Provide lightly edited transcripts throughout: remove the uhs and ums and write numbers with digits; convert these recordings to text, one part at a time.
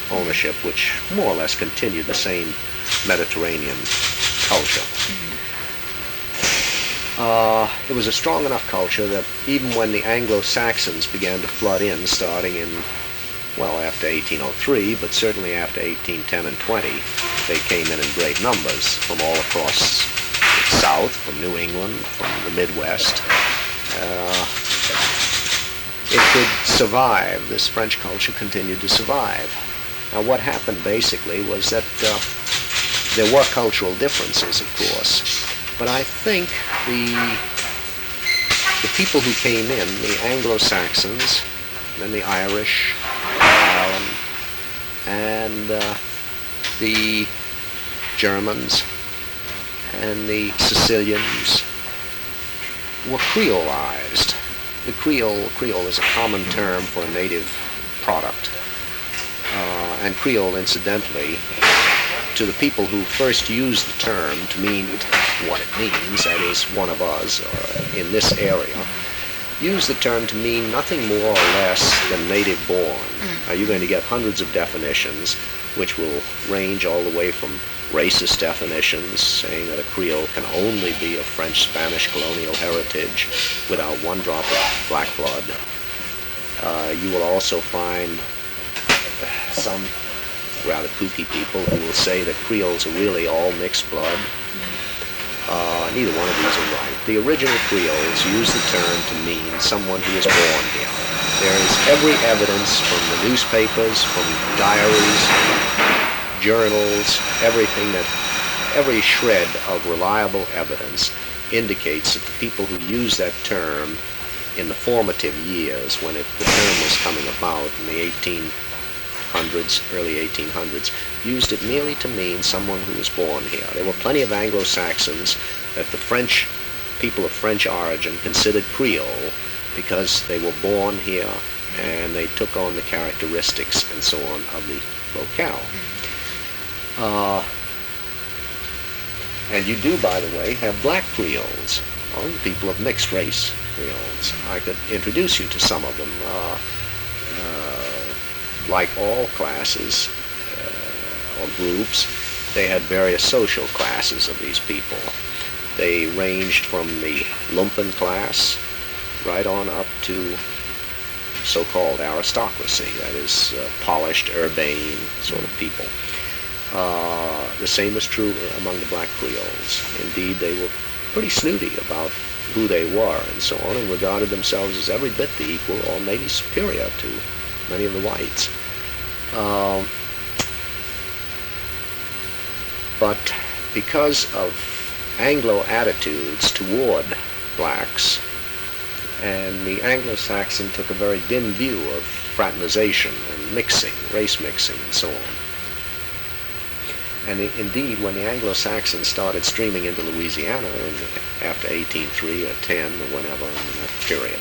ownership, which more or less continued the same Mediterranean culture. It was a strong enough culture that even when the Anglo-Saxons began to flood in, starting in, well, after 1803, but certainly after 1810 and 20, they came in great numbers from all across the South, from New England, from the Midwest. It could survive. This French culture continued to survive. Now, what happened basically was that there were cultural differences, of course, but I think the people who came in, the Anglo-Saxons, then the Irish, Ireland, and the Germans, and the Sicilians were Creolized. The Creole is a common term for a native product. And Creole, incidentally, to the people who first used the term to mean what it means, that is, one of us, or in this area, used the term to mean nothing more or less than native born. Now, you're going to get hundreds of definitions, which will range all the way from racist definitions, saying that a Creole can only be of French-Spanish colonial heritage without one drop of black blood. You will also find some rather kooky people who will say that Creoles are really all mixed blood. Neither one of these are right. The original Creoles used the term to mean someone who was born here. There is every evidence from the newspapers, from diaries, journals, every shred of reliable evidence indicates that the people who used that term in the formative years, when the term was coming about in the early 1800s, used it merely to mean someone who was born here. There were plenty of Anglo-Saxons that the French, people of French origin, considered Creole because they were born here and they took on the characteristics and so on of the locale. And you do, by the way, have black Creoles, or people of mixed race Creoles. I could introduce you to some of them. Like all classes or groups, they had various social classes of these people. They ranged from the lumpen class right on up to so-called aristocracy, that is, polished, urbane sort of people. The same is true among the black Creoles. Indeed, they were pretty snooty about who they were and so on, and regarded themselves as every bit the equal or maybe superior to many of the whites. But because of Anglo attitudes toward blacks, and the Anglo-Saxon took a very dim view of fraternization and mixing, race mixing and so on. And indeed, when the Anglo-Saxons started streaming into Louisiana after 1803 or 10 or whenever in that period,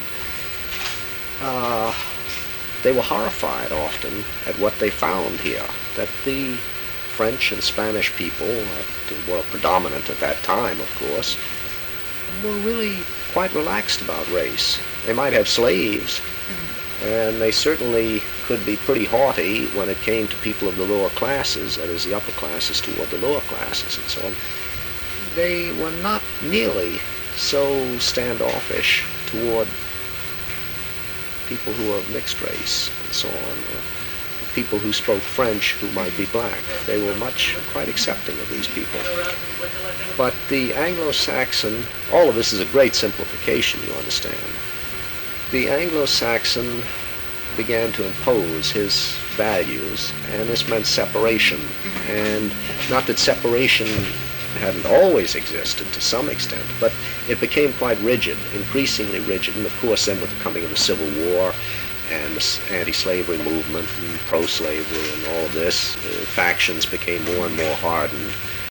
they were horrified often at what they found here, that the French and Spanish people, that were predominant at that time, of course, were really quite relaxed about race. They might have slaves, and they certainly could be pretty haughty when it came to people of the lower classes, that is, the upper classes toward the lower classes and so on. They were not nearly so standoffish toward people who are of mixed race and so on, or people who spoke French who might be black. They were quite accepting of these people. But the Anglo-Saxon, all of this is a great simplification, you understand. The Anglo-Saxon began to impose his values, and this meant separation. And not that separation hadn't always existed to some extent, but it became quite rigid, increasingly rigid. And of course, then with the coming of the Civil War and the anti-slavery movement and pro-slavery and all of this, factions became more and more hardened.